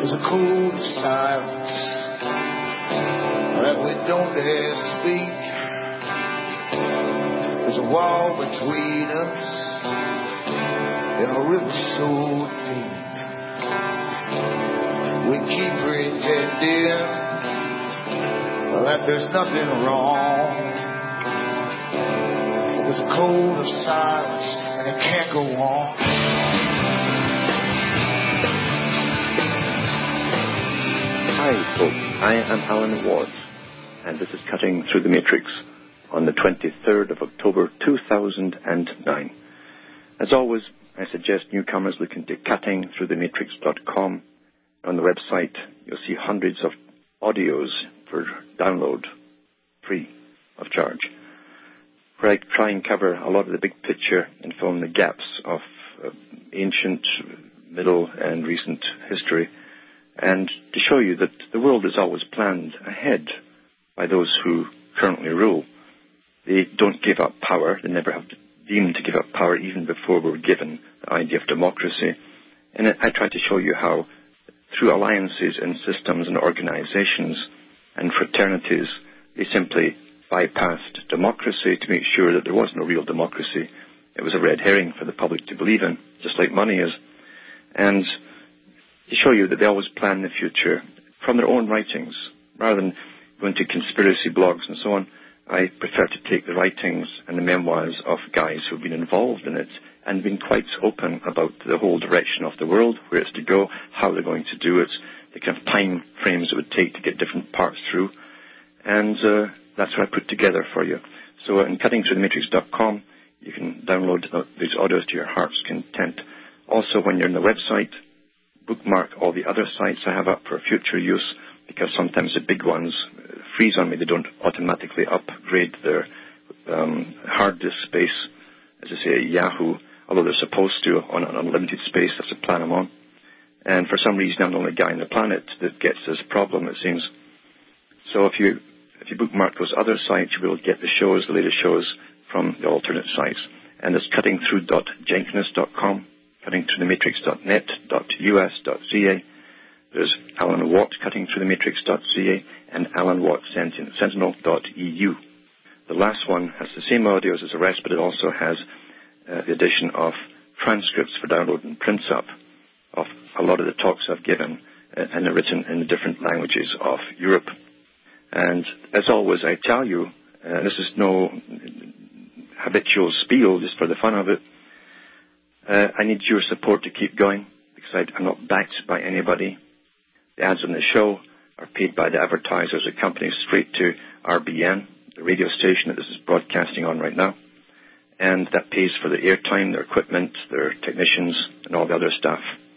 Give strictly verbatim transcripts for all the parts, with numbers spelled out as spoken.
There's a code of silence that we don't dare speak. There's a wall between us and a river so deep. We keep pretending that there's nothing wrong. There's a code of silence and it can't go on. Hi folks, I am Alan Watt, and this is Cutting Through the Matrix on the twenty-third of October two thousand nine. As always, I suggest newcomers look into cutting through the matrix dot com. On the website, you'll see hundreds of audios for download, free of charge, where I try and cover a lot of the big picture and fill in the gaps of uh, ancient, middle, and recent history, and to show you that the world is always planned ahead by those who currently rule. They don't give up power. They never have deemed to give up power even before we were given the idea of democracy. And I try to show you how through alliances and systems and organizations and fraternities, they simply bypassed democracy to make sure that there was no real democracy. It was a red herring for the public to believe in, just like money is. And to show you that they always plan the future from their own writings, rather than going to conspiracy blogs and so on. I prefer to take the writings and the memoirs of guys who have been involved in it and been quite open about the whole direction of the world, where it's to go, how they're going to do it, the kind of time frames it would take to get different parts through. And uh, that's what I put together for you. So in cutting through the matrix dot com, you can download these audios to your heart's content. Also, when you're on the website, bookmark all the other sites I have up for future use, because sometimes the big ones freeze on me. They don't automatically upgrade their um, hard disk space, as I say, Yahoo, although they're supposed to on an unlimited space. That's the plan I'm on. And for some reason, I'm the only guy on the planet that gets this problem, it seems. So if you if you bookmark those other sites, you'll be able to get the shows, the latest shows, from the alternate sites. And it's cutting through dot jenkins dot com, cutting through the matrix dot net, .us, .ca. There's Alan Watt, cutting through the matrix dot c a, and Alan Watt, sentinel dot e u. The last one has the same audios as the rest, but it also has uh, the addition of transcripts for download and prints up of a lot of the talks I've given, uh, and they're written in the different languages of Europe. And as always, I tell you, uh, this is no habitual spiel, just for the fun of it, uh, I need your support to keep going, because I, I'm not backed by anybody. The ads on the show are paid by the advertisers that company straight to R B N, the radio station that this is broadcasting on right now. And that pays for the airtime, their equipment, their technicians, and all the other stuff.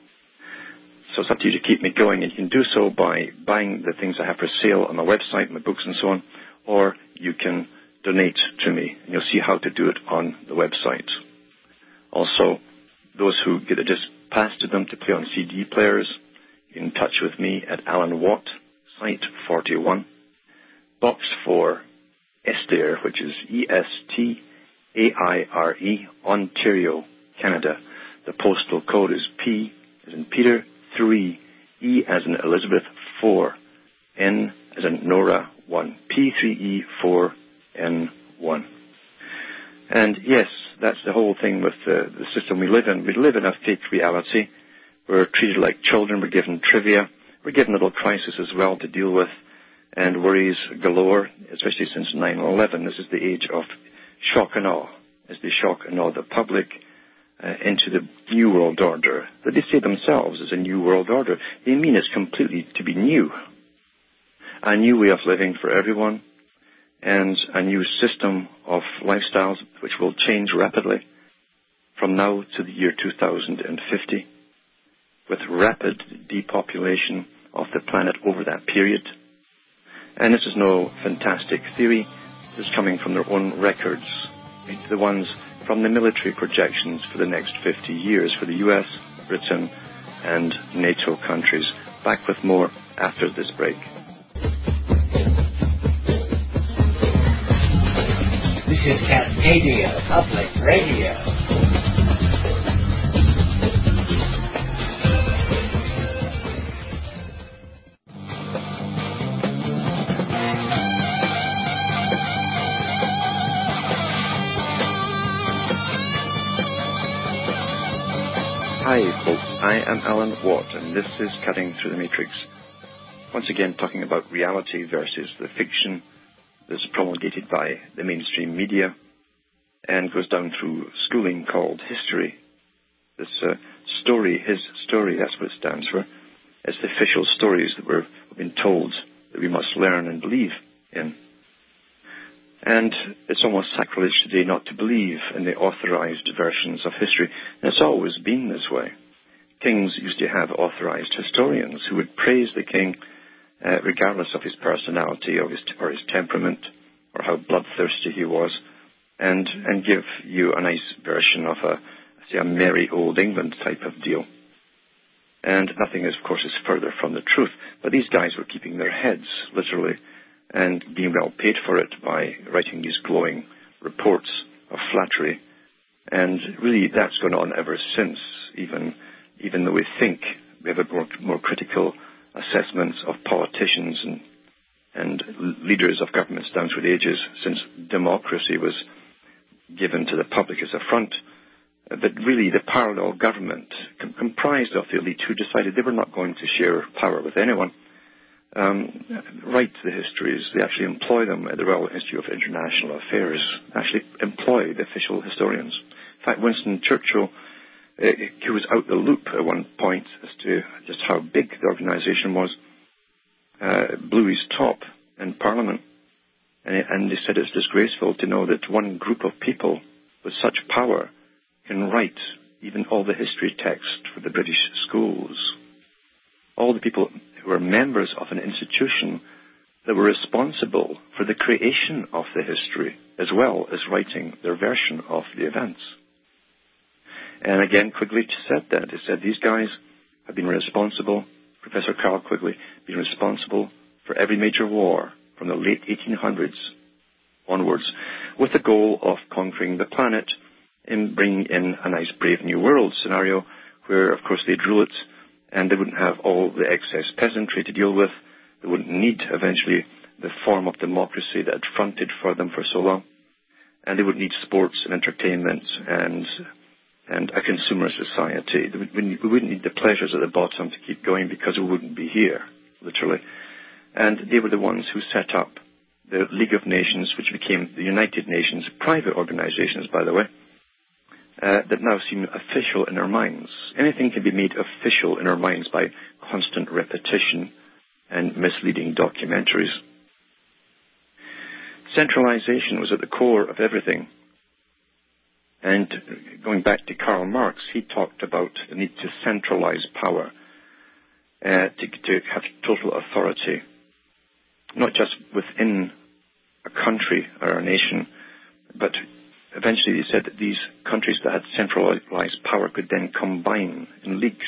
So it's up to you to keep me going. And you can do so by buying the things I have for sale on my website, my books and so on, or you can donate to me. And you'll see how to do it on the website. Also, those who get it just passed to them to play on C D players, get in touch with me at Alan Watt, Site forty-one, Box four, Estaire, which is E S T A I R E, Ontario, Canada. The postal code is P as in Peter, three, E as in Elizabeth, four, N as in Nora, one, P three E four N one. And yes, that's the whole thing with the, the system we live in. We live in a fake reality. We're treated like children. We're given trivia. We're given a little crisis as well to deal with, and worries galore, especially since nine eleven. This is the age of shock and awe, as they shock and awe the public uh, into the new world order that they say themselves is a new world order. They mean it's completely to be new. A new way of living for everyone, and a new system of lifestyles which will change rapidly from now to the year two thousand fifty, with rapid depopulation of the planet over that period. And this is no fantastic theory. This is coming from their own records, the ones from the military projections for the next fifty years for the U S, Britain, and NATO countries. Back with more after this break. This is Cascadia Public Radio. Hi, folks. I am Alan Watt, and this is Cutting Through the Matrix. Once again, talking about reality versus the fiction that's promulgated by the mainstream media and goes down through schooling called history. This uh, story, his story, that's what it stands for. It's the official stories that we're, we've been told that we must learn and believe in. And it's almost sacrilege today not to believe in the authorized versions of history. And it's always been this way. Kings used to have authorized historians who would praise the king uh, regardless of his personality or his, or his temperament or how bloodthirsty he was, and, and give you a nice version of a, say, a merry old England type of deal. And nothing, is, of course, is further from the truth. But these guys were keeping their heads, literally, and being well paid for it by writing these glowing reports of flattery. And really, that's gone on ever since, even even though we think we have a more, more critical assessments of politicians and, and leaders of governments down through the ages since democracy was given to the public as a front. But really, the parallel government com- comprised of the elite who decided they were not going to share power with anyone. Um, write the histories. They actually employ them at the Royal Institute of International Affairs, actually employ the official historians. In fact, Winston Churchill, uh, he was out the loop at one point as to just how big the organization was, uh, blew his top in Parliament, and, and they said it's disgraceful to know that one group of people with such power can write even all the history text for the British schools. All the people who were members of an institution that were responsible for the creation of the history, as well as writing their version of the events. And again, Quigley said that. He said these guys have been responsible, Professor Carl Quigley, been responsible for every major war from the late eighteen hundreds onwards, with the goal of conquering the planet and bringing in a nice Brave New World scenario where, of course, they'd rule it, and they wouldn't have all the excess peasantry to deal with. They wouldn't need, eventually, the form of democracy that had fronted for them for so long. And they would need sports and entertainment and and a consumer society. We wouldn't need the pleasures at the bottom to keep going because we wouldn't be here, literally. And they were the ones who set up the League of Nations, which became the United Nations, private organizations, by the way, Uh, that now seem official in our minds. Anything can be made official in our minds by constant repetition and misleading documentaries. Centralization was at the core of everything. And going back to Karl Marx, he talked about the need to centralize power, uh, to, to have total authority, not just within a country or a nation, but eventually, he said that these countries that had centralized power could then combine in leagues.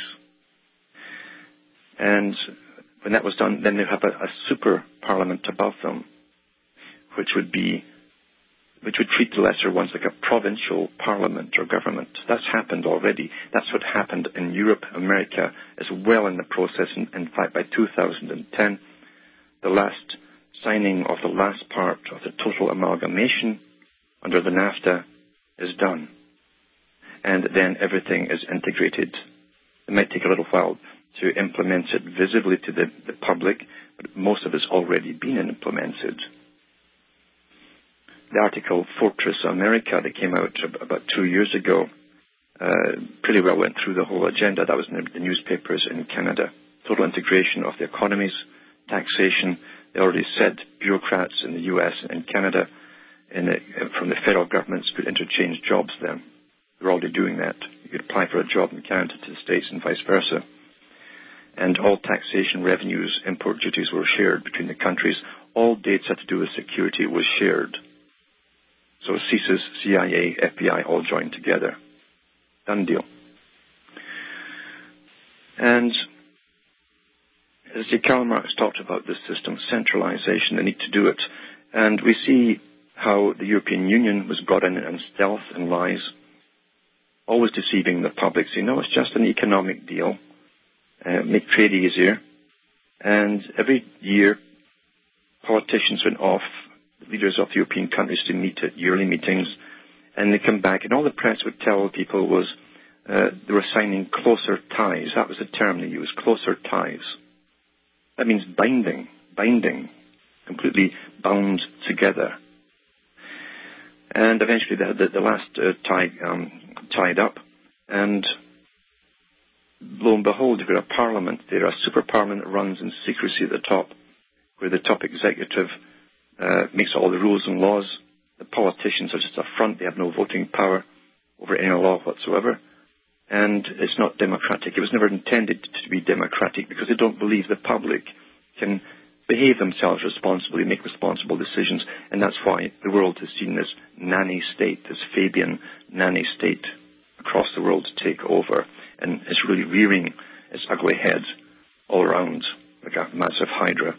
And when that was done, then they'd have a, a super parliament above them, which would be, which would treat the lesser ones like a provincial parliament or government. That's happened already. That's what happened in Europe, America, as well in the process. In, in fact, by two thousand ten, the last signing of the last part of the total amalgamation under the NAFTA is done. And then everything is integrated. It might take a little while to implement it visibly to the, the public, but most of it's already been implemented. The article Fortress America that came out about two years ago uh, pretty well went through the whole agenda. That was in the newspapers in Canada. Total integration of the economies, taxation. They already said bureaucrats in the U S and Canada In the, from the federal governments could interchange jobs then. They're already doing that. You could apply for a job in Canada to the States and vice versa. And all taxation revenues, import duties were shared between the countries. All dates had to do with security was shared. So C I S I S, C I A, F B I all joined together. Done deal. And as Karl Marx talked about this system, centralization, they need to do it. And we see how the European Union was brought in in stealth and lies, always deceiving the public, saying, no, it's just an economic deal, uh, make trade easier. And every year, politicians went off, leaders of European countries, to meet at yearly meetings, and they come back, and all the press would tell people was uh, they were signing closer ties. That was the term they used, closer ties. That means binding, binding, completely bound together. And eventually they had the, the last uh, tie um, tied up, and lo and behold, you've got a parliament there, a super parliament that runs in secrecy at the top, where the top executive uh, makes all the rules and laws. The politicians are just a front. They have no voting power over any law whatsoever. And it's not democratic. It was never intended to be democratic because they don't believe the public can behave themselves responsibly, make responsible decisions. And that's why the world has seen this nanny state, this Fabian nanny state across the world take over. And it's really rearing its ugly head all around like a massive hydra.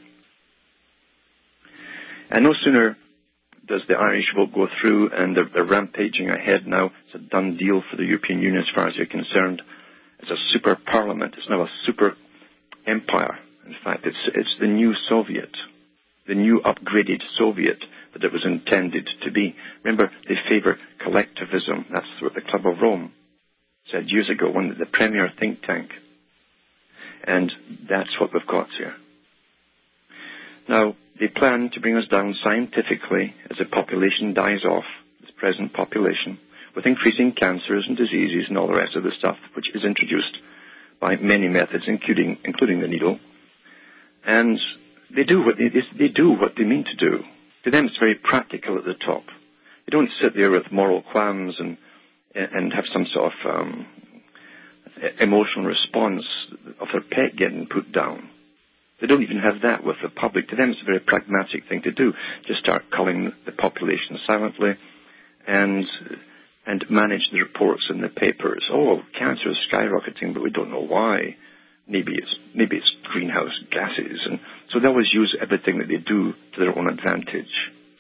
And no sooner does the Irish vote go through, and they're, they're rampaging ahead now. It's a done deal for the European Union as far as you're concerned. It's a super parliament. It's now a super empire. In fact, it's, it's the new Soviet, the new upgraded Soviet that it was intended to be. Remember, they favor collectivism. That's what the Club of Rome said years ago, one the premier think tank. And that's what we've got here. Now, they plan to bring us down scientifically as the population dies off, this present population, with increasing cancers and diseases and all the rest of the stuff, which is introduced by many methods, including including the needle. And they do what they, they do what they mean to do. To them, it's very practical at the top. They don't sit there with moral qualms and and have some sort of um, emotional response of their pet getting put down. They don't even have that with the public. To them, it's a very pragmatic thing to do. Just start culling the population silently and and manage the reports in the papers. Oh, cancer is skyrocketing, but we don't know why. Maybe it's maybe it's greenhouse gases. And so they always use everything that they do to their own advantage.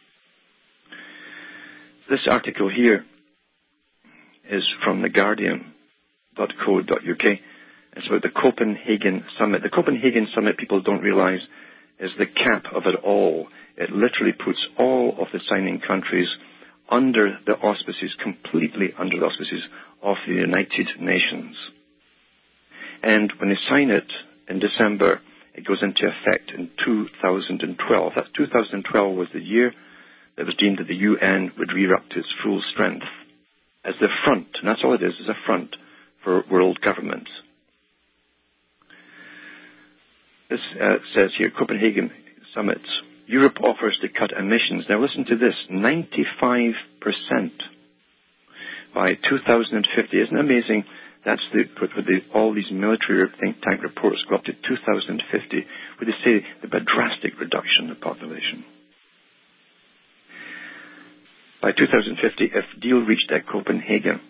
This article here is from the guardian dot co dot U K. It's about the Copenhagen Summit. The Copenhagen Summit, people don't realize, is the cap of it all. It literally puts all of the signing countries under the auspices, completely under the auspices of the United Nations. And when they sign it in December, it goes into effect in two thousand twelve. That two thousand twelve was the year that was deemed that the U N would rear up to its full strength as the front, and that's all it is, is a front for world governments. This uh, says here, Copenhagen Summit. Europe offers to cut emissions. Now listen to this, ninety-five percent by two thousand fifty. Isn't it amazing? That's the, where the, all these military think tank reports go up to two thousand fifty, where they say there'll be a drastic reduction in the population. By two thousand fifty, if deal reached at Copenhagen,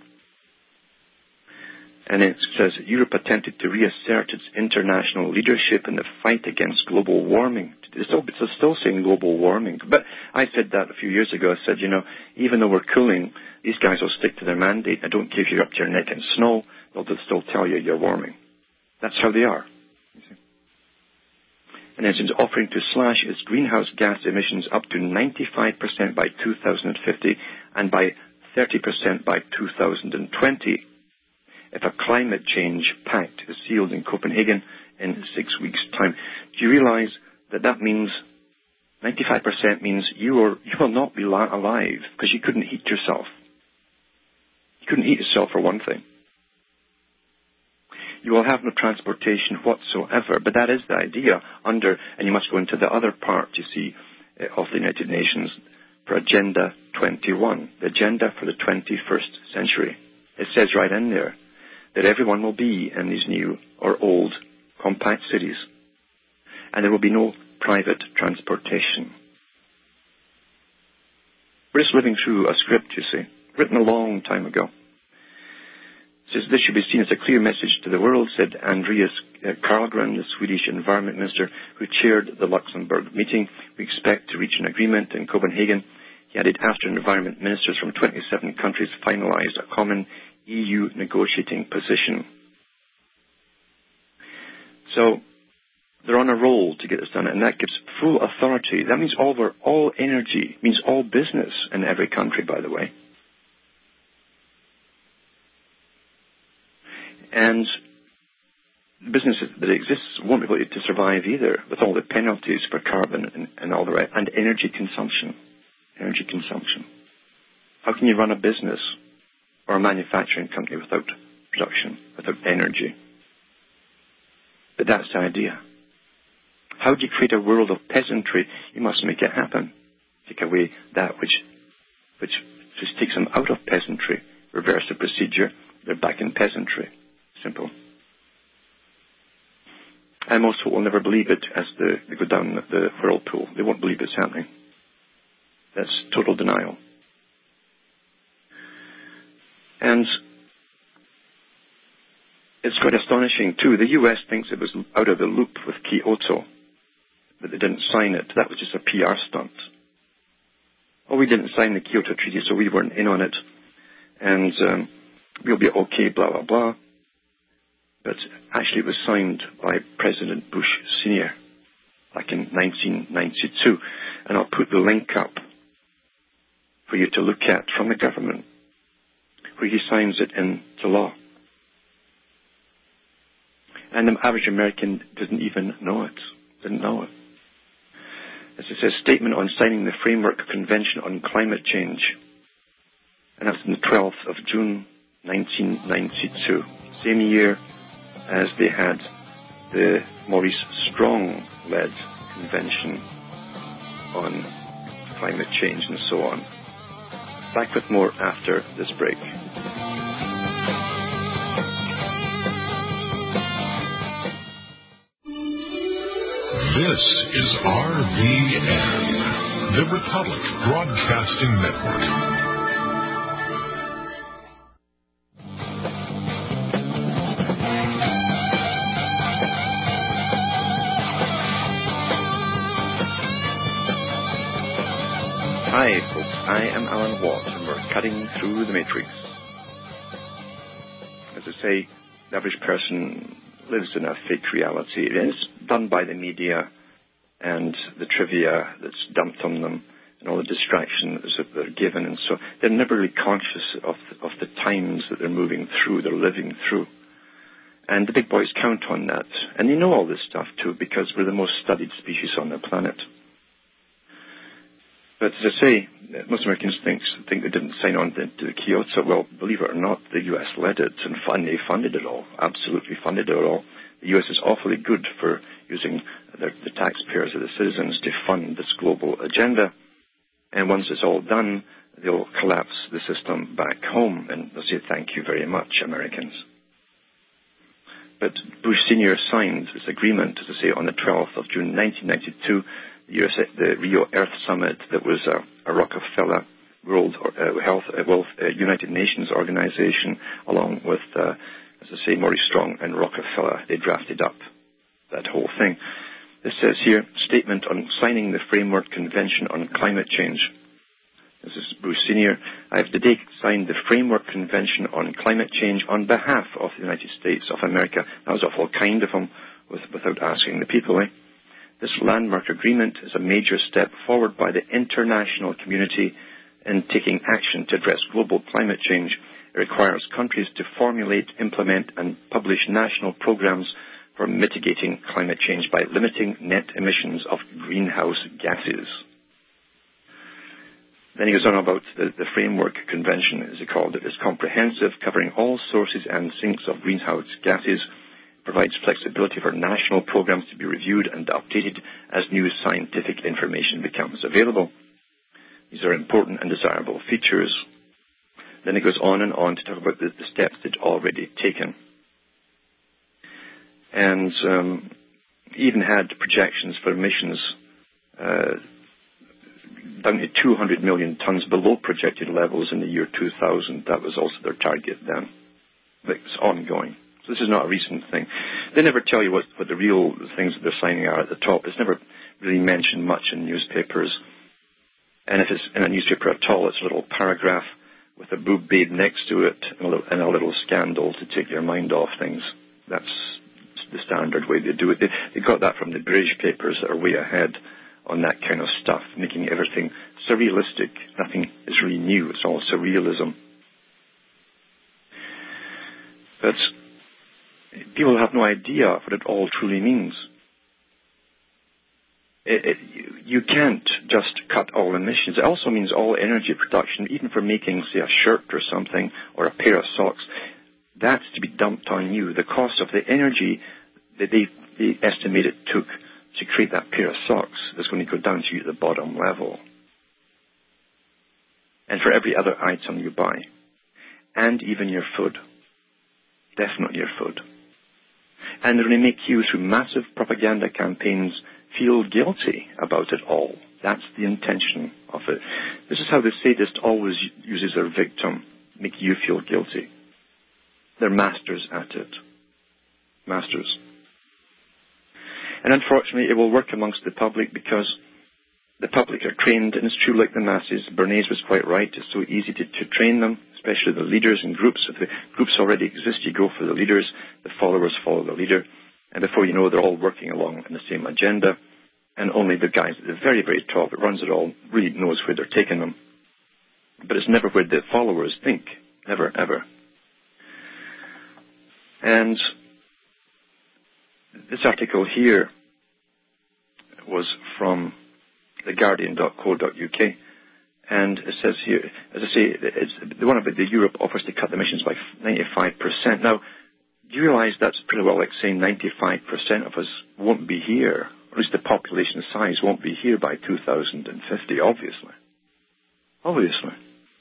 and it says Europe attempted to reassert its international leadership in the fight against global warming. It's still, it's still saying global warming. But I said that a few years ago. I said, you know, even though we're cooling, these guys will stick to their mandate. I don't care if you're up to your neck in snow. They'll just still tell you you're warming. That's how they are. You see. And it's offering to slash its greenhouse gas emissions up to ninety-five percent by two thousand fifty and by thirty percent by two thousand twenty. If a climate change pact is sealed in Copenhagen in six weeks' time. Do you realize that that means ninety-five percent means you, are, you will not be alive because you couldn't heat yourself. You couldn't heat yourself for one thing. You will have no transportation whatsoever, but that is the idea under, and you must go into the other part, you see, of the United Nations for Agenda twenty-one, the agenda for the twenty-first century. It says right in there that everyone will be in these new or old compact cities, and there will be no private transportation. We're just living through a script, you see, written a long time ago. It says this should be seen as a clear message to the world, said Andreas Carlgren, the Swedish Environment Minister who chaired the Luxembourg meeting. We expect to reach an agreement in Copenhagen. He added, after environment ministers from twenty-seven countries finalized a common E U negotiating position. So they're on a roll to get this done, and that gives full authority. That means all, over, all energy, means all business in every country, by the way. And the business that exists won't be able to survive either, with all the penalties for carbon and, and all the rest, and energy consumption. Energy consumption. How can you run a business or a manufacturing company without production, without energy? But that's the idea. How do you create a world of peasantry? You must make it happen. Take away that which, which just takes them out of peasantry. Reverse the procedure. They're back in peasantry. Simple. And most people will never believe it as the, they go down the whirlpool. They won't believe it's happening. That's total denial. And it's quite astonishing, too. The U S thinks it was out of the loop with Kyoto, but they didn't sign it. That was just a P R stunt. Oh, we didn't sign the Kyoto Treaty, so we weren't in on it. And um, we'll be okay, blah, blah, blah. But actually it was signed by President Bush Senior back in nineteen ninety-two. And I'll put the link up for you to look at from the government, where he signs it into law. And the average American didn't even know it. Didn't know it. As it says, statement on signing the Framework Convention on Climate Change. And that's on the twelfth of June, nineteen ninety-two. Same year as they had the Maurice Strong-led Convention on Climate Change and so on. Back with more after this break. This is R B N, the Republic Broadcasting Network. Hi, folks. I am Alan Watt, and we're cutting through the matrix. As I say, the average person lives in a fake reality. It's done by the media and the trivia that's dumped on them and all the distractions that they're given. And so they're never really conscious of, of the times that they're moving through, they're living through. And the big boys count on that. And they know all this stuff, too, because we're the most studied species on the planet. But as I say, most Americans think, think they didn't sign on to, to Kyoto. Well, believe it or not, the U S led it, and fund, they funded it all, absolutely funded it all. The U S is awfully good for using the, the taxpayers of the citizens to fund this global agenda. And once it's all done, they'll collapse the system back home, and they'll say, thank you very much, Americans. But Bush Senior signed this agreement, as I say, on the twelfth of June, nineteen ninety-two, the, U S, the Rio Earth Summit that was a, a Rockefeller World uh, Health uh, Wealth uh, United Nations organization, along with, uh, as I say, Maurice Strong and Rockefeller. They drafted up that whole thing. This says here, statement on signing the Framework Convention on Climate Change. This is Bruce Senior I have today signed the Framework Convention on Climate Change on behalf of the United States of America. That was awful kind of him, with, without asking the people, eh? This landmark agreement is a major step forward by the international community in taking action to address global climate change. It requires countries to formulate, implement, and publish national programs for mitigating climate change by limiting net emissions of greenhouse gases. Then he goes on about the, the Framework Convention, as he called it, is comprehensive, covering all sources and sinks of greenhouse gases, provides flexibility for national programs to be reviewed and updated as new scientific information becomes available. These are important and desirable features. Then he goes on and on to talk about the, the steps that are already taken. And um, even had projections for emissions uh, down to two hundred million tons below projected levels in the year two thousand. That was also their target then. But it's ongoing. So this is not a recent thing. They never tell you what, what the real things that they're signing are at the top. It's never really mentioned much in newspapers. And if it's in a newspaper at all, it's a little paragraph with a boob babe next to it and a little, and a little scandal to take your mind off things. That's the standard way they do it. They, they got that from the British papers that are way ahead on that kind of stuff, making everything surrealistic. Nothing is really new. It's all surrealism. But people have no idea what it all truly means. It, it, you can't just cut all emissions. It also means all energy production, even for making, say, a shirt or something, or a pair of socks, that's to be dumped on you. The cost of the energy that they, they estimate it took to create that pair of socks is going to go down to you at the bottom level. And for every other item you buy. And even your food. Definitely your food. And they're going to make you, through massive propaganda campaigns, feel guilty about it all. That's the intention of it. This is how the sadist always uses their victim, make you feel guilty. They're masters at it. Masters. And unfortunately, it will work amongst the public because the public are trained, and it's true like the masses. Bernays was quite right. It's so easy to, to train them, especially the leaders and groups. If the groups already exist, you go for the leaders. The followers follow the leader. And before you know, they're all working along in the same agenda. And only the guys at the very, very top that runs it all really knows where they're taking them. But it's never where the followers think. Never, ever. And this article here was from the guardian dot co dot U K. And it says here, as I say, it's the one about the Europe offers to cut emissions by ninety-five percent. Now, do you realize that's pretty well like saying ninety-five percent of us won't be here, or at least the population size won't be here by two thousand fifty, obviously. Obviously.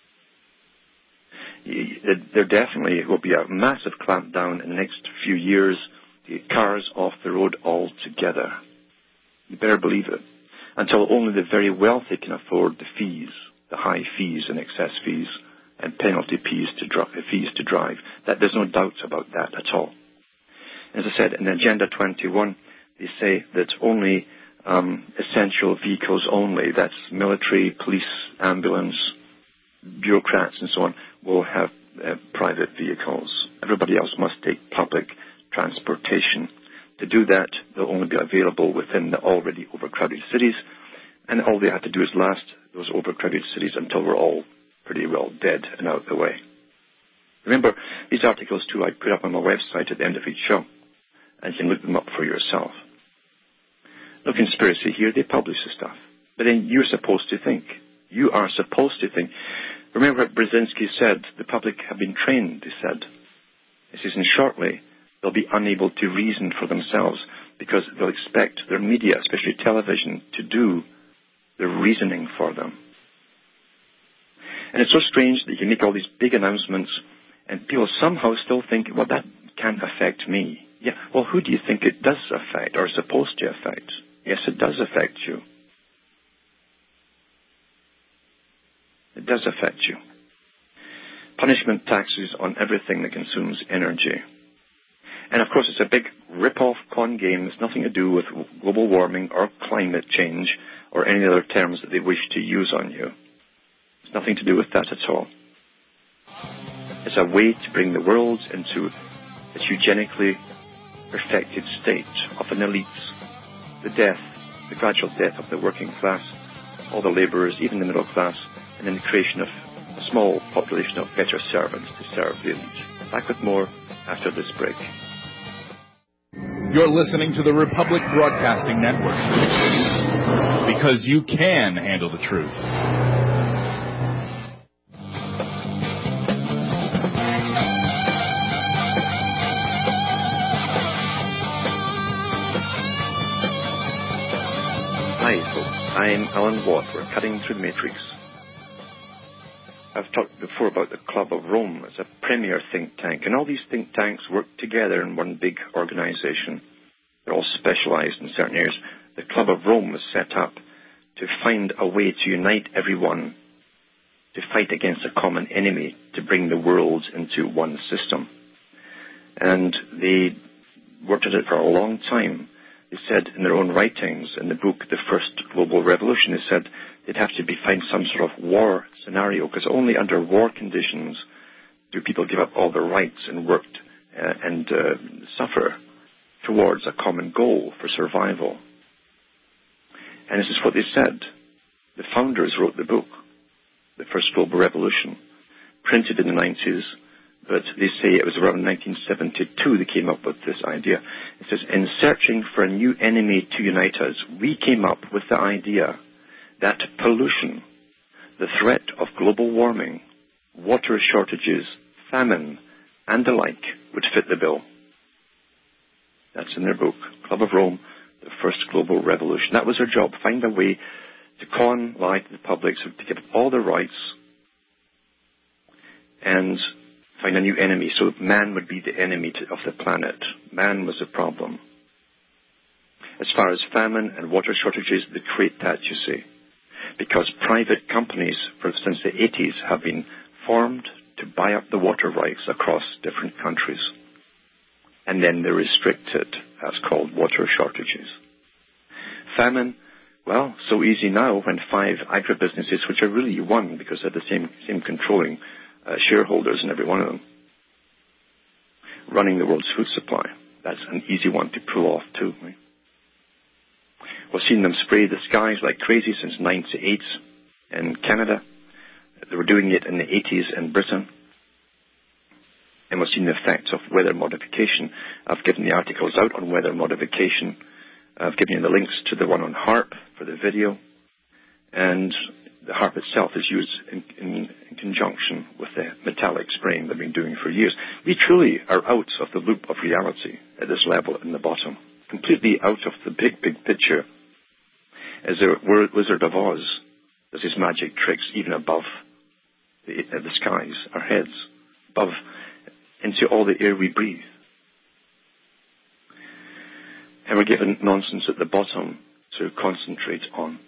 There definitely will be a massive clampdown in the next few years to get cars off the road altogether. You better believe it. Until only the very wealthy can afford the fees, the high fees and excess fees, and penalty fees to, dri- fees to drive. That, there's no doubt about that at all. As I said, in Agenda twenty-one, they say that only um, essential vehicles only, that's military, police, ambulance, bureaucrats and so on, will have uh, private vehicles. Everybody else must take public transportation. To do that, they'll only be available within the already overcrowded cities, and all they have to do is last those overcrowded cities until we're all pretty well dead and out of the way. Remember, these articles, too, I put up on my website at the end of each show, and you can look them up for yourself. No conspiracy here, they publish the stuff. But then you're supposed to think. You are supposed to think. Remember what Brzezinski said, the public have been trained, he said. He says, and shortly, they'll be unable to reason for themselves because they'll expect their media, especially television, to do the reasoning for them. And it's so strange that you make all these big announcements and people somehow still think, well, that can't affect me. Yeah, well, who do you think it does affect or is supposed to affect? Yes, it does affect you. It does affect you. Punishment taxes on everything that consumes energy. And of course, it's a big rip-off con game. It's nothing to do with global warming or climate change or any other terms that they wish to use on you. It's nothing to do with that at all. It's a way to bring the world into a eugenically perfected state of an elite. The death, the gradual death of the working class, all the labourers, even the middle class, and then the creation of a small population of better servants to serve the elite. Back with more after this break. You're listening to the Republic Broadcasting Network. Because you can handle the truth. Hi, folks. I'm Alan Watt. We're cutting through the matrix. I've talked before about the Club of Rome as a premier think tank, and all these think tanks work together in one big organization. They're all specialized in certain areas. The Club of Rome was set up to find a way to unite everyone, to fight against a common enemy, to bring the world into one system. And they worked at it for a long time. They said in their own writings, in the book, The First Global Revolution, they said they'd have to be find some sort of war scenario, because only under war conditions do people give up all their rights and work uh, and uh, suffer towards a common goal for survival. And this is what they said. The founders wrote the book, The First Global Revolution, printed in the nineties, but they say it was around nineteen seventy-two they came up with this idea. It says, in searching for a new enemy to unite us, we came up with the idea that pollution, the threat of global warming, water shortages, famine, and the like would fit the bill. That's in their book, Club of Rome, The First Global Revolution. That was their job, find a way to con, lie to the public, so to give up all their rights and find a new enemy. So man would be the enemy to, of the planet. Man was the problem. As far as famine and water shortages, they create that, you see. Because private companies, for since the eighties, have been formed to buy up the water rights across different countries. And then they restrict it. That's called water shortages. Famine, well, so easy now when five agribusinesses, which are really one because they're the same, same controlling uh, shareholders in every one of them, running the world's food supply. That's an easy one to pull off too, right? We've seen them spray the skies like crazy since ninety-eight in Canada. They were doing it in the eighties in Britain. And we've seen the effects of weather modification. I've given the articles out on weather modification. I've given you the links to the one on HAARP for the video. And the HAARP itself is used in, in, in conjunction with the metallic spraying they've been doing for years. We truly are out of the loop of reality at this level in the bottom. Completely out of the big, big picture. As the Wizard of Oz does his magic tricks even above the, uh, the skies, our heads, above, into all the air we breathe. And we're given nonsense at the bottom to concentrate on.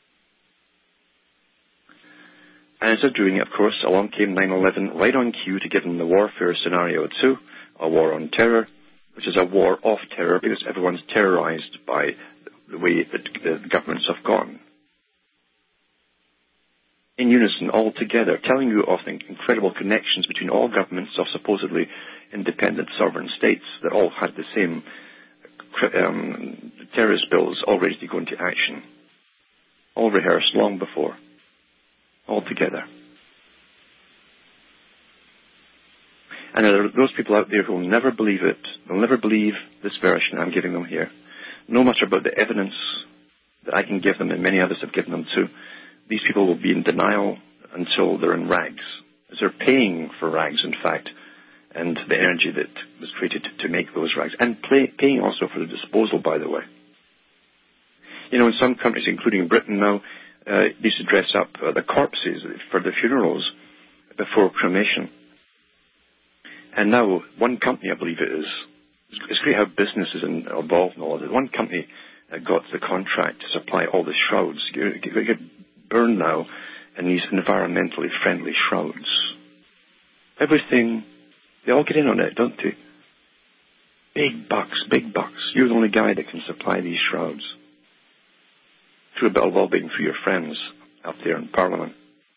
And as they're doing it, of course, along came nine eleven, right on cue to give them the warfare scenario too, a war on terror, which is a war of terror because everyone's terrorized by the way that the governments have gone. In unison, all together, telling you of the incredible connections between all governments of supposedly independent sovereign states that all had the same um, terrorist bills all ready to go into action. All rehearsed long before. All together. And there are those people out there who will never believe it. They'll never believe this version I'm giving them here. No matter about the evidence that I can give them and many others have given them too. These people will be in denial until they're in rags. As they're paying for rags, in fact, and the energy that was created to make those rags. And pay, paying also for the disposal, by the way. You know, in some countries, including Britain now, uh, they used to dress up uh, the corpses for the funerals before cremation. And now, one company, I believe it is, it's great how business is involved in all of it. One company uh, got the contract to supply all the shrouds. They get burned now in these environmentally friendly shrouds. Everything, they all get in on it, don't they? Big bucks, big bucks. You're the only guy that can supply these shrouds. Through a bit of lobbying for your friends up there in Parliament.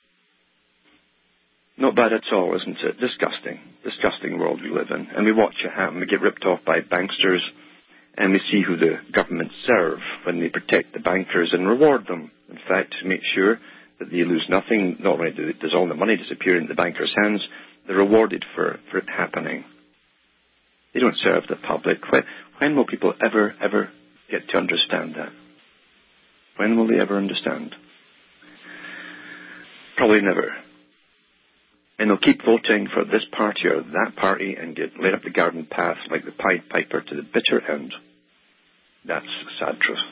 Not bad at all, isn't it? Disgusting. Disgusting world we live in. And we watch it happen. We get ripped off by banksters, and we see who the governments serve when they protect the bankers and reward them. In fact, to make sure that they lose nothing, not only does all the money disappear into the bankers' hands, they're rewarded for, for it happening. They don't serve the public. When, when will people ever, ever get to understand that? When will they ever understand? Probably never. And they'll keep voting for this party or that party and get led up the garden path like the Pied Piper to the bitter end. That's the sad truth.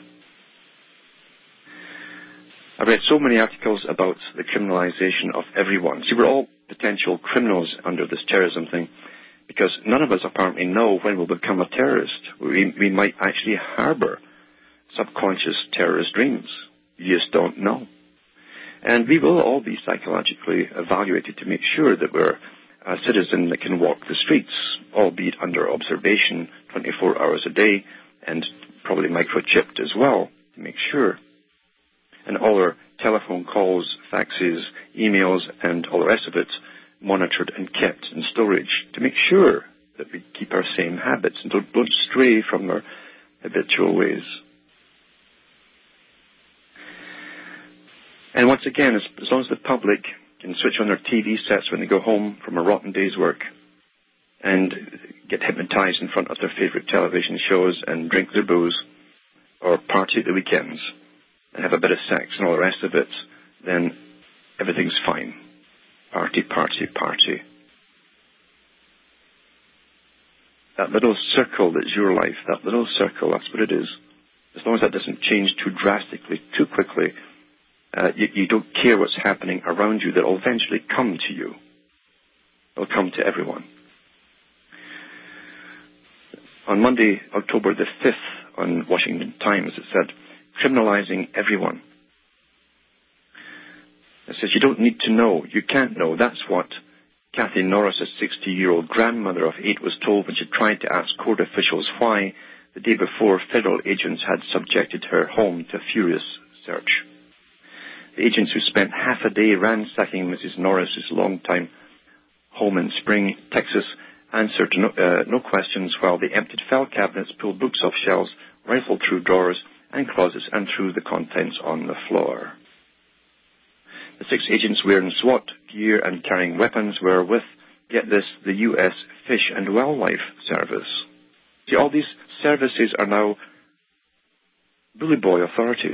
I've read so many articles about the criminalization of everyone. See, we're all potential criminals under this terrorism thing because none of us apparently know when we'll become a terrorist. We, we might actually harbor subconscious terrorist dreams. You just don't know. And we will all be psychologically evaluated to make sure that we're a citizen that can walk the streets, albeit under observation twenty-four hours a day, and probably microchipped as well, to make sure. And all our telephone calls, faxes, emails, and all the rest of it monitored and kept in storage to make sure that we keep our same habits and don't, don't stray from our habitual ways. And once again, as, as long as the public can switch on their T V sets when they go home from a rotten day's work and get hypnotized in front of their favorite television shows and drink their booze or party at the weekends and have a bit of sex and all the rest of it, then everything's fine. Party, party, party. That little circle that's your life, that little circle, that's what it is. As long as that doesn't change too drastically, too quickly, uh, you, you don't care what's happening around you. That'll eventually come to you. It'll come to everyone. On Monday, October the fifth, on Washington Times, it said, criminalizing everyone. It says, you don't need to know. You can't know. That's what Kathy Norris, a sixty-year-old grandmother of eight, was told when she tried to ask court officials why the day before federal agents had subjected her home to a furious search. The agents, who spent half a day ransacking Missus Norris's longtime home in Spring, Texas, answered no, uh, no questions while they emptied file cabinets, pulled books off shelves, rifled through drawers and closets, and threw the contents on the floor. The six agents wearing SWAT gear and carrying weapons were with, get this, the U S Fish and Wildlife Service. See, all these services are now bully boy authorities.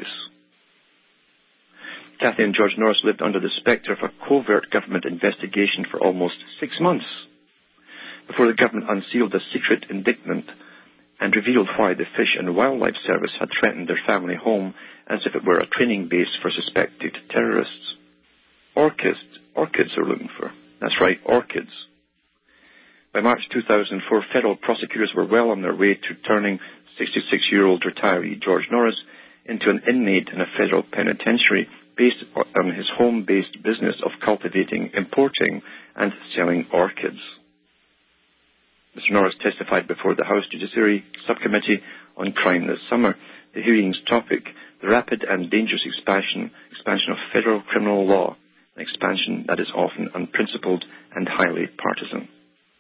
Kathy and George Norris lived under the spectre of a covert government investigation for almost six months before the government unsealed a secret indictment and revealed why the Fish and Wildlife Service had threatened their family home as if it were a training base for suspected terrorists. Orchids, orchids are looking for. That's right, orchids. By March two thousand four, federal prosecutors were well on their way to turning sixty-six-year-old retiree George Norris into an inmate in a federal penitentiary based on his home-based business of cultivating, importing, and selling orchids. Mister Norris testified before the House Judiciary Subcommittee on Crime this summer. The hearing's topic, the rapid and dangerous expansion, expansion of federal criminal law, an expansion that is often unprincipled and highly partisan.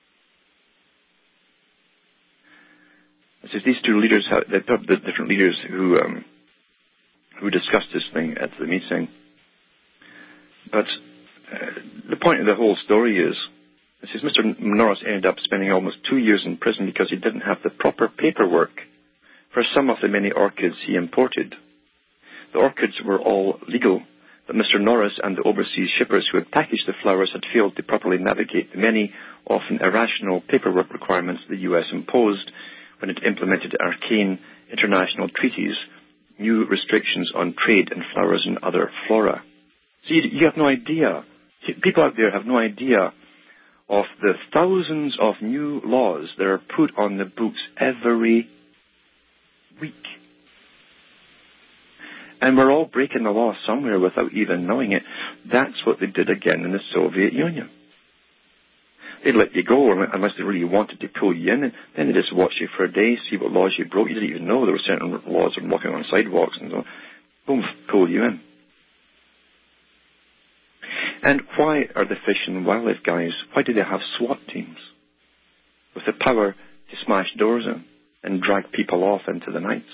It says these two leaders, the different leaders who um, who discussed this thing at the meeting. But uh, the point of the whole story is, it says Mister Norris ended up spending almost two years in prison because he didn't have the proper paperwork for some of the many orchids he imported. The orchids were all legal, but Mister Norris and the overseas shippers who had packaged the flowers had failed to properly navigate the many, often irrational paperwork requirements the U S imposed when it implemented arcane international treaties, new restrictions on trade in flowers and other flora. So you, you have no idea. People out there have no idea of the thousands of new laws that are put on the books every week. And we're all breaking the law somewhere without even knowing it. That's what they did again in the Soviet Union. They'd let you go unless they really wanted to pull you in, and then they just watch you for a day, see what laws you broke. You didn't even know there were certain laws on walking on sidewalks and so on. Boom, pull you in. And why are the fish and wildlife guys, why do they have SWAT teams with the power to smash doors in and drag people off into the nights?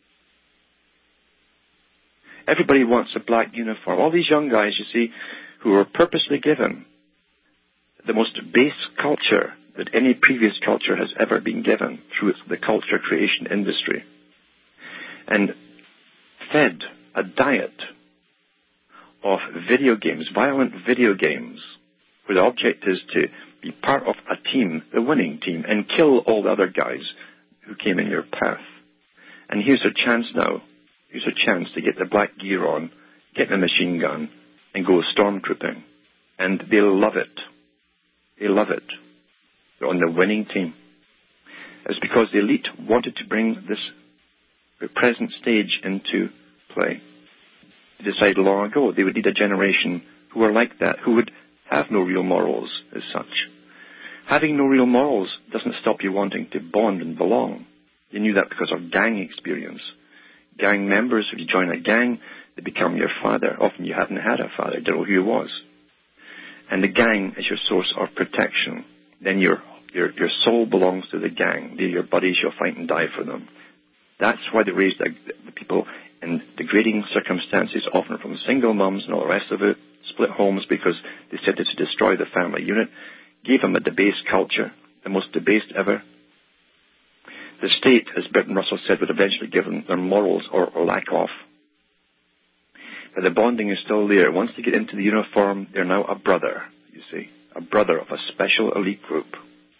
Everybody wants a black uniform. All these young guys, you see, who are purposely given the most base culture that any previous culture has ever been given through the culture creation industry, and fed a diet of video games, violent video games, where the object is to be part of a team, the winning team, and kill all the other guys who came in your path. And here's a chance now, here's a chance to get the black gear on, get the machine gun, and go stormtrooping. And they'll love it. They love it. They're on the winning team. It's because the elite wanted to bring this present stage into play. They decided long ago they would need a generation who were like that, who would have no real morals as such. Having no real morals doesn't stop you wanting to bond and belong. You knew that because of gang experience. Gang members, if you join a gang, they become your father. Often you haven't had a father, you don't know who he was. And the gang is your source of protection. Then your, your, your soul belongs to the gang. They're your buddies, you'll fight and die for them. That's why they raised the, the people in degrading circumstances, often from single mums and all the rest of it, split homes because they said it to destroy the family unit, gave them a debased culture, the most debased ever. The state, as Bertrand Russell said, would eventually give them their morals or, or lack of. But the bonding is still there. Once they get into the uniform, they're now a brother, you see, a brother of a special elite group.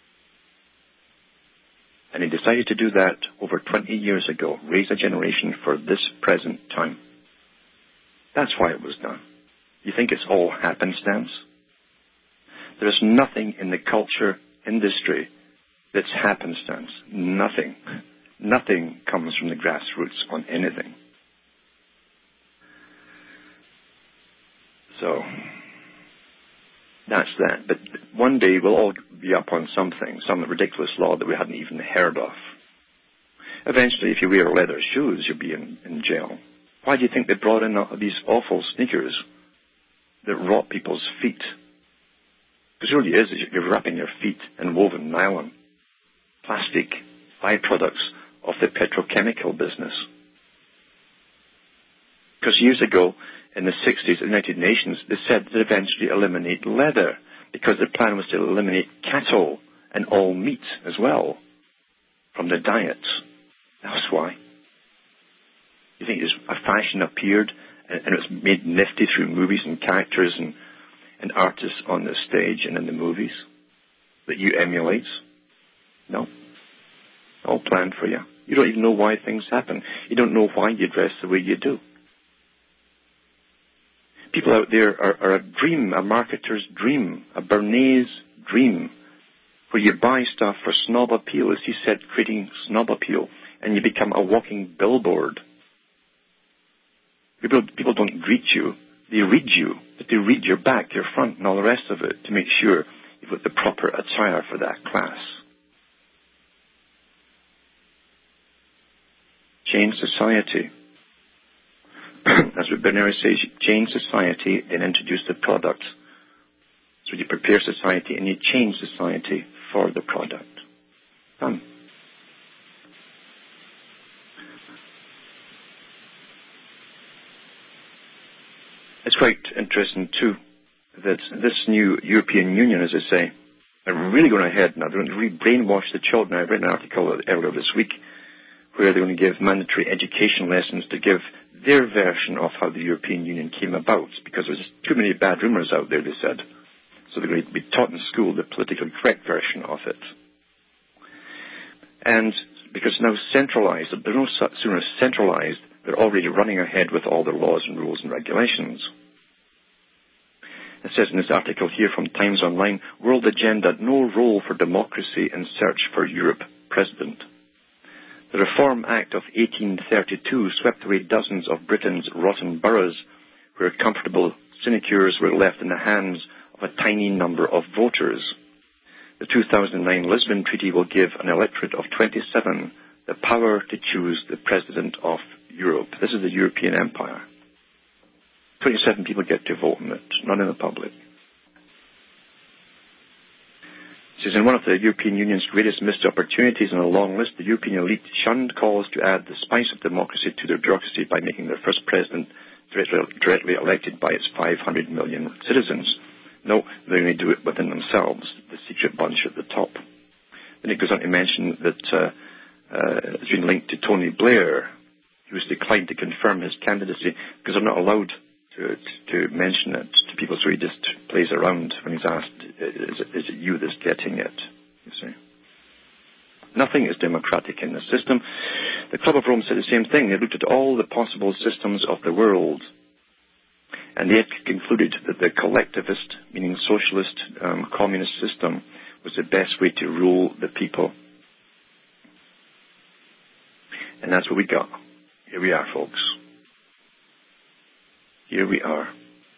And he decided to do that over twenty years ago, raise a generation for this present time. That's why it was done. You think it's all happenstance? There is nothing in the culture industry that's happenstance. Nothing. Nothing comes from the grassroots on anything. So, that's that. But one day we'll all be up on something, some ridiculous law that we hadn't even heard of. Eventually, if you wear leather shoes, you'll be in, in jail. Why do you think they brought in these awful sneakers that rot people's feet? Because it really is, you're wrapping your feet in woven nylon, plastic byproducts of the petrochemical business. Because years ago, in the sixties, the United Nations, they said they'd eventually eliminate leather because the plan was to eliminate cattle and all meat as well from the diet. That's why. You think a fashion appeared and it was made nifty through movies and characters and, and artists on the stage and in the movies that you emulate? No. All planned for you. You don't even know why things happen. You don't know why you dress the way you do. People out there are, are a dream, a marketer's dream, a Bernays dream, where you buy stuff for snob appeal, as he said, creating snob appeal, and you become a walking billboard. People, people don't greet you, they read you, but they read your back, your front, and all the rest of it to make sure you've got the proper attire for that class. Change society. That's what Bernays says, you change society, then introduce the product. So you prepare society and you change society for the product. Done. It's quite interesting, too, that this new European Union, as I say, are really going ahead now. They're going to re-brainwash the children. I read an article earlier this week where they're going to give mandatory education lessons to give their version of how the European Union came about, because there's too many bad rumours out there, they said. So they're going to be taught in school the politically correct version of it. And because now centralised, they're no sooner centralised, they're already running ahead with all their laws and rules and regulations. It says in this article here from Times Online, World Agenda, no role for democracy in search for Europe president. The Reform Act of eighteen thirty-two swept away dozens of Britain's rotten boroughs, where comfortable sinecures were left in the hands of a tiny number of voters. The two thousand nine Lisbon Treaty will give an electorate of twenty-seven the power to choose the President of Europe. This is the European Empire. twenty-seven people get to vote on it, none in the public. It says, in one of the European Union's greatest missed opportunities on a long list, the European elite shunned calls to add the spice of democracy to their bureaucracy by making their first president directly, directly elected by its five hundred million citizens. No, they only do it within themselves, the secret bunch at the top. Then it goes on to mention that uh, uh, it's been linked to Tony Blair, who has declined to confirm his candidacy because they're not allowed to, to mention it to people, so he just plays around when he's asked, is it, is it you that's getting it, you see. Nothing is democratic in the system. The Club of Rome said the same thing. They looked at all the possible systems of the world, and they concluded that the collectivist, meaning socialist, um, communist system was the best way to rule the people. And that's what we got. Here we are, folks. Here we are.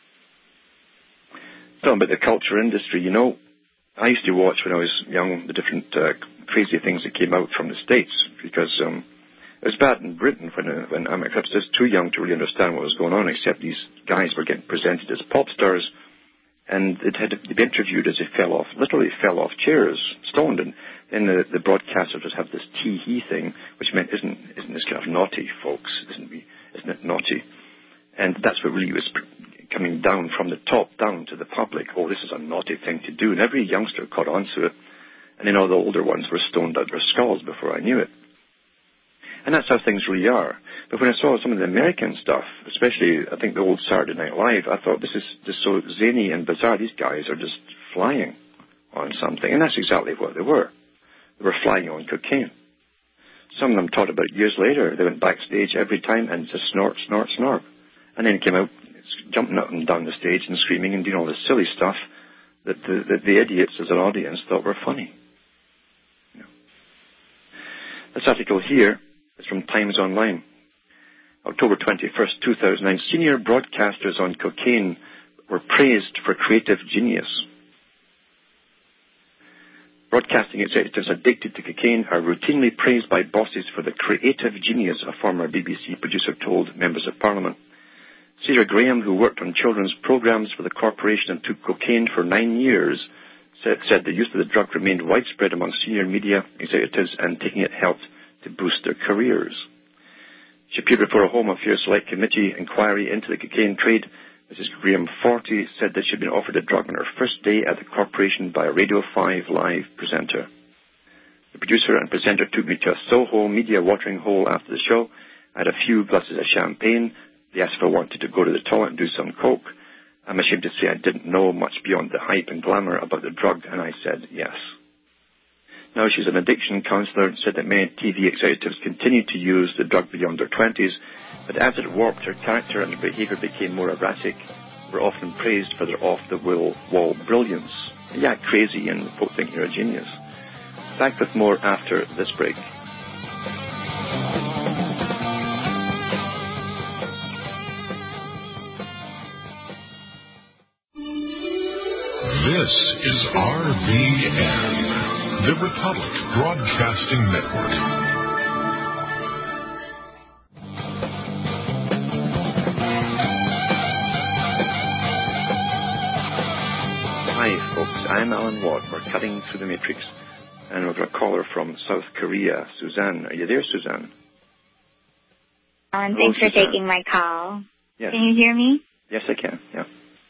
Talking about the culture industry, you know, I used to watch when I was young the different uh, crazy things that came out from the States, because um, it was bad in Britain when, uh, when I'm perhaps just too young to really understand what was going on, except these guys were getting presented as pop stars, and they'd, had, they'd be interviewed as they fell off, literally fell off chairs, stoned, and then the, the broadcasters would have this tee-hee thing, which meant, isn't, isn't this kind of naughty, folks? Isn't, we, isn't it naughty? And that's what really was coming down from the top down to the public. Oh, this is a naughty thing to do. And every youngster caught on to it. And then all the older ones were stoned out their skulls before I knew it. And that's how things really are. But when I saw some of the American stuff, especially, I think, the old Saturday Night Live, I thought, this is just so zany and bizarre. These guys are just flying on something. And that's exactly what they were. They were flying on cocaine. Some of them talked about it years later. They went backstage every time and just snort, snort, snort. And then came out jumping up and down the stage and screaming and doing all this silly stuff that the, that the idiots as an audience thought were funny. You know. This article here is from Times Online. October twenty-first, two thousand nine. Senior broadcasters on cocaine were praised for creative genius. Broadcasting executives addicted to cocaine are routinely praised by bosses for the creative genius, a former B B C producer told members of Parliament. Sarah Graham, who worked on children's programs for the corporation and took cocaine for nine years, said, said the use of the drug remained widespread among senior media executives and taking it helped to boost their careers. She appeared before a Home Affairs Select Committee inquiry into the cocaine trade. Missus Graham, forty, said that she had been offered a drug on her first day at the corporation by a Radio five Live presenter. The producer and presenter took me to a Soho media watering hole after the show. I had a few glasses of champagne. They asked if I wanted to go to the toilet and do some coke. I'm ashamed to say I didn't know much beyond the hype and glamour about the drug, and I said yes. Now she's an addiction counsellor and said that many T V executives continued to use the drug beyond their twenties, but as it warped her character and her behaviour became more erratic, they were often praised for their off-the-wall brilliance. Yeah, crazy, and folk think you're a genius. Back with more after this break. This is R V N, the Republic Broadcasting Network. Hi, folks. I'm Alan Watt. We're cutting through the matrix, and we've got a caller from South Korea, Suzanne. Are you there, Suzanne? Alan, Hello, thanks for Suzanne. taking my call. Yes. Can you hear me? Yes, I can. Yeah.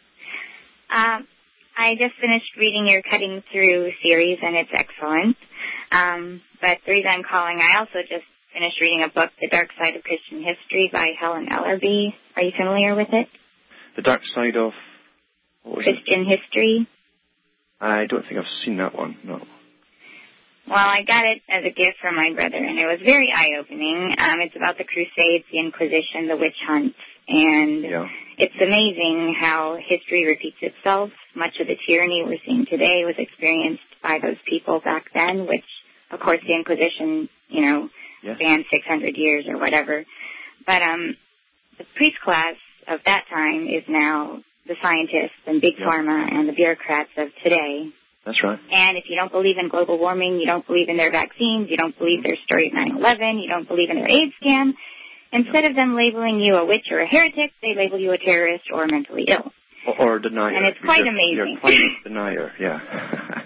Um, I just finished reading your Cutting Through series, and it's excellent. Um, but the reason I'm calling, I also just finished reading a book, The Dark Side of Christian History by Helen Ellerby. Are you familiar with it? The Dark Side of what was Christian it? History. I don't think I've seen that one, no. Well, I got it as a gift from my brother, and it was very eye-opening. Um, it's about the Crusades, the Inquisition, the witch hunts, and Yeah. it's amazing how history repeats itself. Much of the tyranny we're seeing today was experienced by those people back then, which, of course, the Inquisition, you know, Yes. spanned six hundred years or whatever. But um, the priest class of that time is now the scientists and big Yeah. pharma and the bureaucrats of today. That's right. And if you don't believe in global warming, you don't believe in their vaccines, you don't believe their story of nine eleven, you don't believe in their AIDS scam, instead of them labeling you a witch or a heretic, they label you a terrorist or mentally ill. Or, or denier. And it's quite you're, amazing. You're quite a denier, yeah.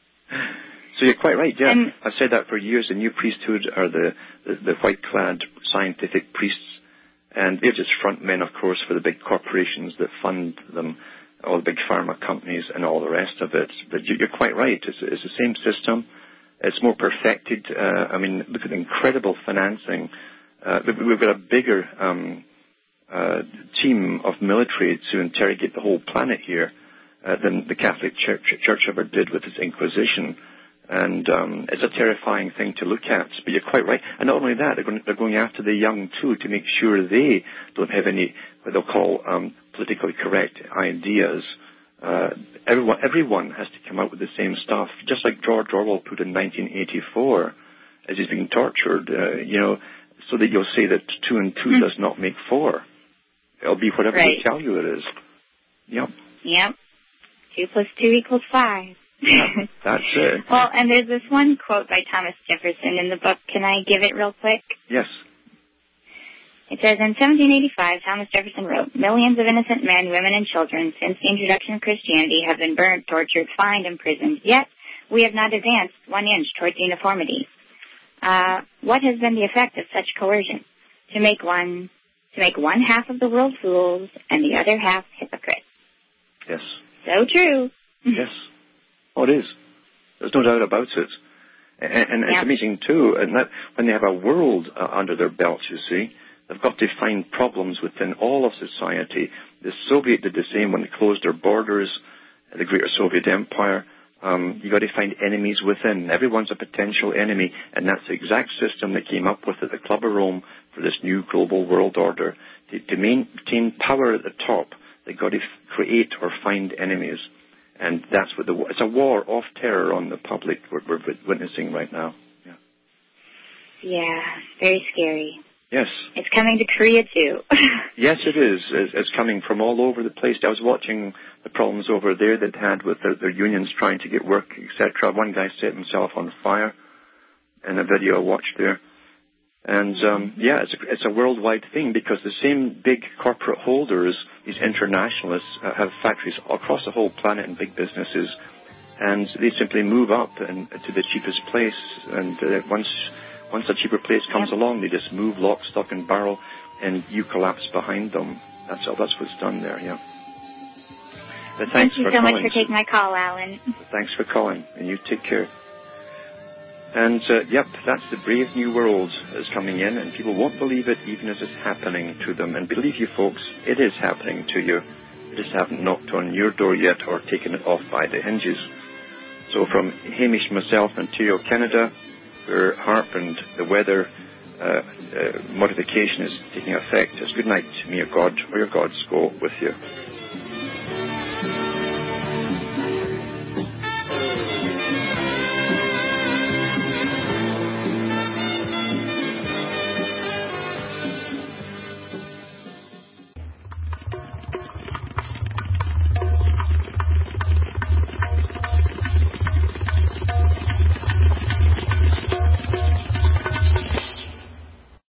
So you're quite right, yeah. And, I've said that for years. The new priesthood are the, the, the white-clad scientific priests, and they're just front men, of course, for the big corporations that fund them, all the big pharma companies and all the rest of it. But you're quite right. It's, it's the same system. It's more perfected. Uh, I mean, look at the incredible financing. Uh, we've got a bigger um, uh, team of military to interrogate the whole planet here uh, than the Catholic Church, Church ever did with its Inquisition. And um, it's a terrifying thing to look at. But you're quite right. And not only that, they're going, they're going after the young, too, to make sure they don't have any, what they'll call um, politically correct ideas. Uh, everyone, everyone has to come out with the same stuff. Just like George Orwell put in nineteen eighty-four, as he's being tortured, uh, you know, so that you'll say that two and two mm. does not make four. It'll be whatever right. they tell you it is. Yep. Yep. Two plus two equals five. Yeah, that's it. Well, and there's this one quote by Thomas Jefferson in the book. Can I give it real quick? Yes. It says, in seventeen eighty-five, Thomas Jefferson wrote, millions of innocent men, women, and children since the introduction of Christianity have been burned, tortured, fined, imprisoned. Yet, we have not advanced one inch towards uniformity. Uh, what has been the effect of such coercion? To make one, to make one half of the world fools and the other half hypocrites. Yes. So true. Yes. Oh, it is. There's no doubt about it. And, and yeah. it's amazing, too, and that when they have a world uh, under their belts, you see, they've got to find problems within all of society. The Soviet did the same when they closed their borders, the greater Soviet Empire. Um, you've got to find enemies within. Everyone's a potential enemy, and that's the exact system they came up with at the Club of Rome for this new global world order. To, to maintain power at the top, they've got to f- create or find enemies. And that's what the it's a war of terror on the public we're, we're witnessing right now. Yeah. Yeah, very scary. Yes. It's coming to Korea, too. Yes, it is. It's, it's coming from all over the place. I was watching the problems over there they'd had with their, their unions trying to get work, et cetera. One guy set himself on fire in a video I watched there. And, um, yeah, it's a, it's a worldwide thing because the same big corporate holders, these internationalists, uh, have factories across the whole planet and big businesses. And they simply move up and, to the cheapest place. And uh, once... Once a cheaper place comes yep. along, they just move lock, stock, and barrel, and you collapse behind them. That's all. That's what's done there. Yeah. But Thank you for so calling. much for taking my call, Alan. Thanks for calling, and you take care. And uh, yep, that's the brave new world that's coming in, and people won't believe it even as it's happening to them. And believe you, folks, it is happening to you. They just haven't knocked on your door yet or taken it off by the hinges. So from Hamish, myself, in Ontario, Canada, where HAARP and the weather uh, uh, modification is taking effect. It's good night. May your God or your gods go with you.